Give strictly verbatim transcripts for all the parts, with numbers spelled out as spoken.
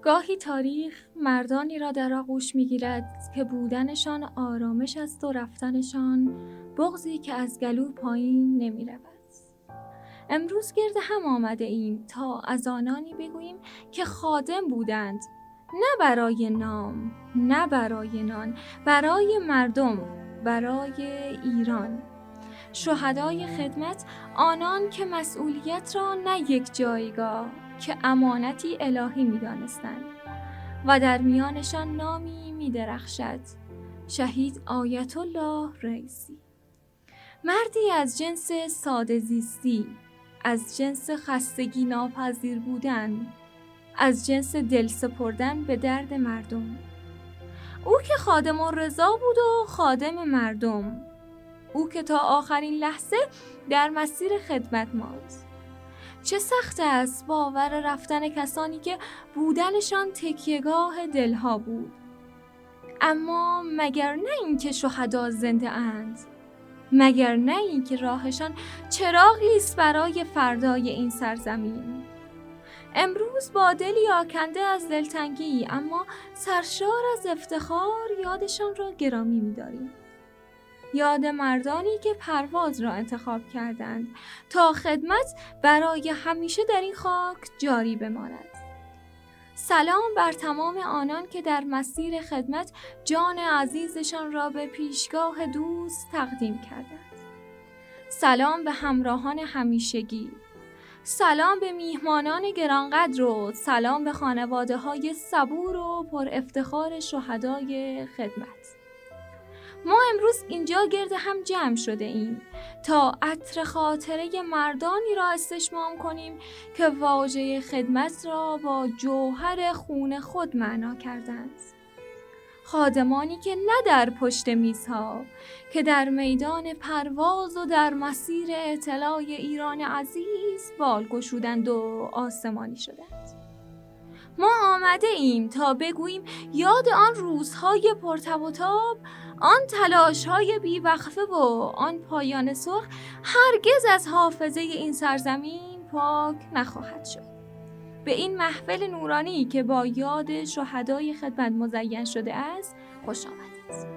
گاهی تاریخ مردانی را در آغوش می‌گیرد که بودنشان آرامش است و رفتنشان بغضی که از گلو پایین نمی‌رود. امروز گرد هم آمده ایم تا از آنانی بگوییم که خادم بودند، نه برای نام، نه برای نان، برای مردم، برای ایران. شهدای خدمت، آنان که مسئولیت را نه یک جایگاه که امانتی الهی می دانستند و در میانشان نامی می درخشد، شهید آیت الله رئیسی. مردی از جنس ساده زیستی، از جنس خستگی ناپذیر بودن، از جنس دل سپردن به درد مردم. او که خادم الرضا بود و خادم مردم، او که تا آخرین لحظه در مسیر خدمت ماند. چه سخت است باور رفتن کسانی که بودنشان تکیهگاه دلها بود. اما مگر نه این که شهدا زنده اند؟ مگر نه این که راهشان چراغی است برای فردای این سرزمین؟ امروز با دلی آکنده از دلتنگی اما سرشار از افتخار یادشان را گرامی می‌داریم. یاد مردانی که پرواز را انتخاب کردند تا خدمت برای همیشه در این خاک جاری بماند. سلام بر تمام آنان که در مسیر خدمت جان عزیزشان را به پیشگاه دوست تقدیم کردند. سلام به همراهان همیشگی. سلام به میهمانان گرانقدر و سلام به خانواده های صبور و پر افتخار شهدای خدمت. ما امروز اینجا گرد هم جمع شده ایم تا عطر خاطره مردانی را استشمام کنیم که واژه خدمت را با جوهر خون خود معنا کردند. خادمانی که نه در پشت میزها که در میدان پرواز و در مسیر اطلاع ایران عزیز بال گشودند و آسمانی شدند. ما آمده ایم تا بگوییم یاد آن روزهای پرتب و تاب، آن تلاش‌های بی‌وقفه و آن پایان سرخ هرگز از حافظه این سرزمین پاک نخواهد شد. به این محفل نورانی که با یاد شهدای خدمت مزین شده است خوش آمدید.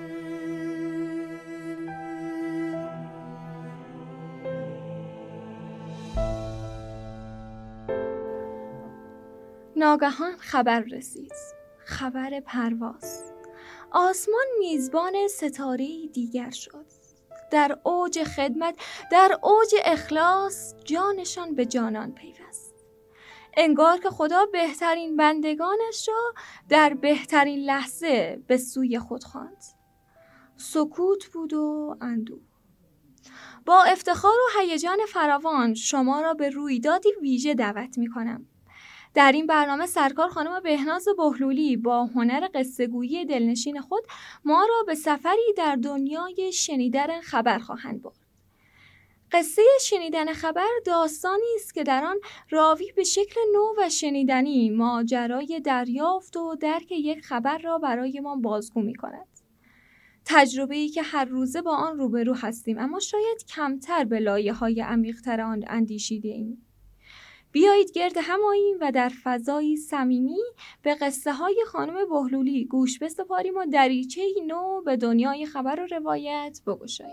ناگهان خبر رسید. خبر پرواز. آسمان میزبان ستاره‌ای دیگر شد. در اوج خدمت، در اوج اخلاص، جانشان به جانان پیوست. انگار که خدا بهترین بندگانش را در بهترین لحظه به سوی خود خواند. سکوت بود و اندوه. با افتخار و هیجان فراوان شما را به رویدادی ویژه دعوت می‌کنم. در این برنامه سرکار خانم بهناز بهلولی با هنر قصه‌گویی دلنشین خود ما را به سفری در دنیای شنیدن خبر خواهند برد. قصه شنیدن خبر داستانی است که در آن راوی به شکل نو و شنیدنی ماجرای دریافت و درک یک خبر را برای ما بازگو می‌کند. تجربه‌ای که هر روزه با آن روبرو هستیم اما شاید کمتر به لایه‌های عمیق‌تر آن اندیشیده‌ایم. بیایید گرد هم آییم و در فضایی صمیمی به قصه های خانم بهلولی گوش بسپاریم و دریچه‌ای نو به دنیای خبر و روایت بگشاییم.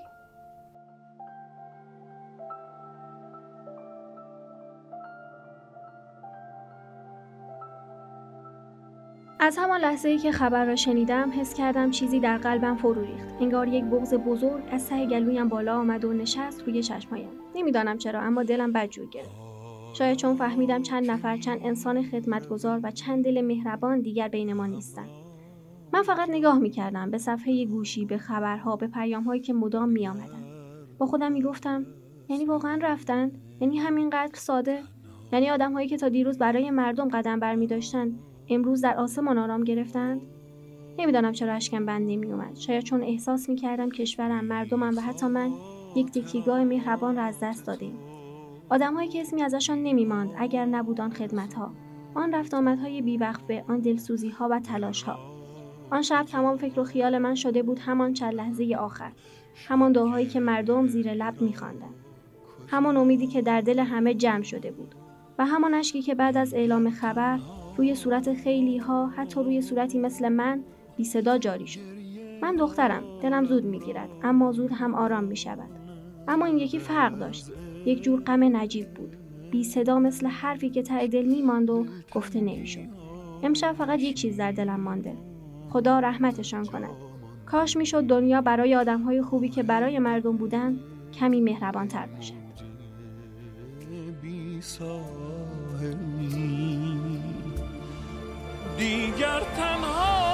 از همان لحظه‌ای که خبر را شنیدم حس کردم چیزی در قلبم فرو ریخت. انگار یک بغض بزرگ از ته گلویم بالا آمد و نشست روی چشمایم. نمیدانم چرا اما دلم بدجور گرفت. شاید چون فهمیدم چند نفر، چند انسان خدمتگزار و چند دل مهربان دیگر بین ما نیستند. من فقط نگاه می‌کردم به صفحه گوشی، به خبرها، به پیام‌هایی که مدام می‌آمدند. با خودم می‌گفتم یعنی واقعاً رفتن؟ یعنی همینقدر ساده؟ یعنی آدم‌هایی که تا دیروز برای مردم قدم برمی‌داشتند امروز در آسمان آرام گرفتند؟ نمی‌دانم چرا اشکم بند نمی‌آمد. شاید چون احساس می‌کردم کشورم، مردمم و حتی من یک تکیهگاه مهربان را از دست دادیم. آدم‌هایی که اسمی ازشان نمی‌ماند اگر نبود آن خدمت‌ها، آن رفت آمدهای بی‌وقفه، آن دلسوزی‌ها و تلاش‌ها. آن شب تمام فکر و خیال من شده بود همان چند لحظه آخر، همان دعاهایی که مردم زیر لب می‌خواندند، همان امیدی که در دل همه جمع شده بود و همان اشکی که بعد از اعلام خبر روی صورت خیلی ها، حتی روی صورتی مثل من، بی صدا جاری شد. من دخترم، دلم زود میگیرد، اما زود هم آرام می شود. اما این یکی فرق داشت. یک جور غم نجیب بود. بی صدا مثل حرفی که ته دل می ماند و گفته نمی شد. امشب فقط یک چیز در دلم مانده. خدا رحمتشان کند. کاش می شد دنیا برای آدم‌های خوبی که برای مردم بودن کمی مهربان‌تر باشد. دیگر تنها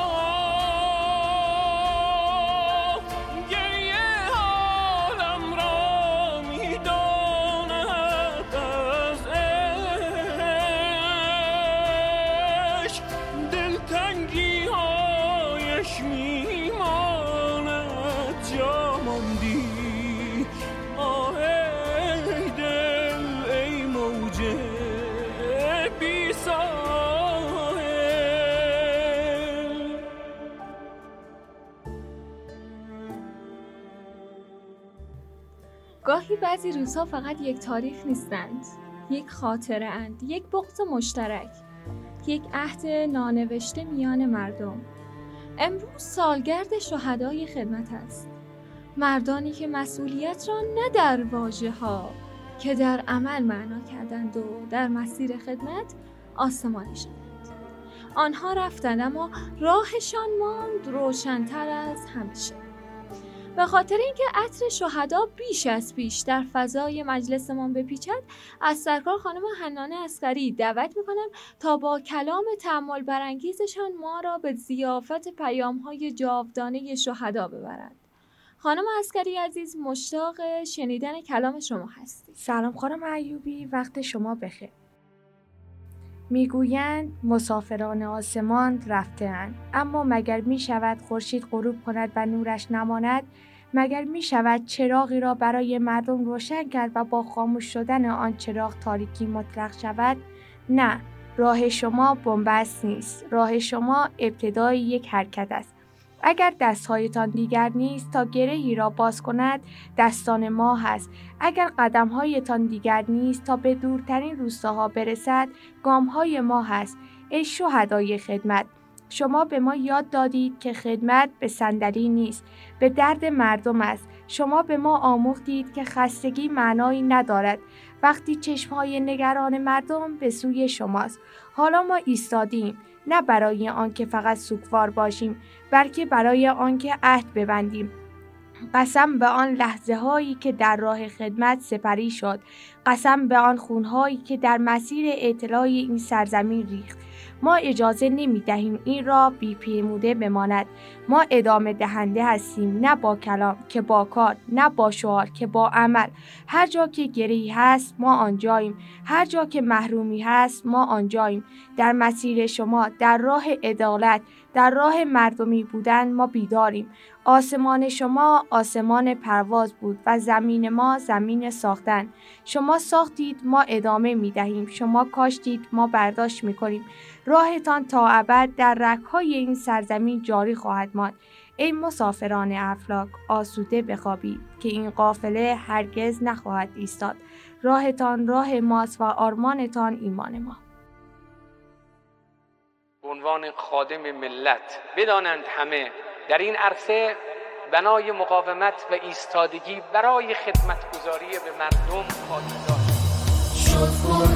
گاهی بعضی روزها فقط یک تاریخ نیستند، یک خاطره اند، یک بغض مشترک، یک عهد نانوشته میان مردم. امروز سالگرد شهدای خدمت است، مردانی که مسئولیت را نه در واژه‌ها که در عمل معنا کردند و در مسیر خدمت آسمانی شدند. آنها رفتند اما راهشان ماند روشن‌تر از همیشه. به خاطر اینکه عطر شهدا بیش از پیش در فضای مجلسمان بپیچد، از سرکار خانم حنانه عسکری دعوت می‌کنم تا با کلام تأمل برانگیزشان ما را به ضیافت پیام‌های جاودانه شهدا ببرند. خانم عسکری عزیز، مشتاق شنیدن کلام شما هستیم. سلام خانم ایوبی، وقت شما بخیر. میگویند مسافران آسمان رفته‌اند، اما مگر می شود خورشید غروب کند و نورش نماند؟ مگر می شود چراغی را برای مردم روشن کرد و با خاموش شدن آن چراغ تاریکی مطلق شود؟ نه، راه شما بن‌بست نیست. راه شما ابتدای یک حرکت است. اگر دست‌هایتان دیگر نیست تا گرهی را باز کند، دستان ما هست. اگر قدم‌هایتان دیگر نیست تا به دورترین روستاها برسد، گام‌های ما هست. ای شهدای خدمت، شما به ما یاد دادید که خدمت به صندلی نیست، به درد مردم است. شما به ما آموختید که خستگی معنایی ندارد وقتی چشم‌های نگران مردم به سوی شماست. حالا ما ایستادیم، نه برای آنکه فقط سوگوار باشیم، بلکه برای آنکه عهد ببندیم. قسم به آن لحظه هایی که در راه خدمت سپری شد، قسم به آن خون هایی که در مسیر اطلاع این سرزمین ریخت. ما اجازه نمی دهیم این را بی پیموده بماند. ما ادامه دهنده هستیم، نه با کلام که با کار، نه با شعار که با عمل. هر جا که گرهی هست ما آنجاییم، هر جا که محرومی هست ما آنجاییم. در مسیر شما، در راه عدالت، در راه مردمی بودن ما بیداریم. آسمان شما آسمان پرواز بود و زمین ما زمین ساختن. شما ساختید، ما ادامه می دهیم. شما کاشتید، ما برداشت می کنیم. راهتان تا ابد در رگ‌های این سرزمین جاری خواهد ماند. ای مسافران افلاک، آسوده بخوابید که این قافله هرگز نخواهد ایستاد. راهتان راه ماست و آرمانتان ایمان ما. به عنوان خادم ملت بدانند همه در این عرصه بنای مقاومت و ایستادگی برای خدمتگزاری به مردم پایدار شد.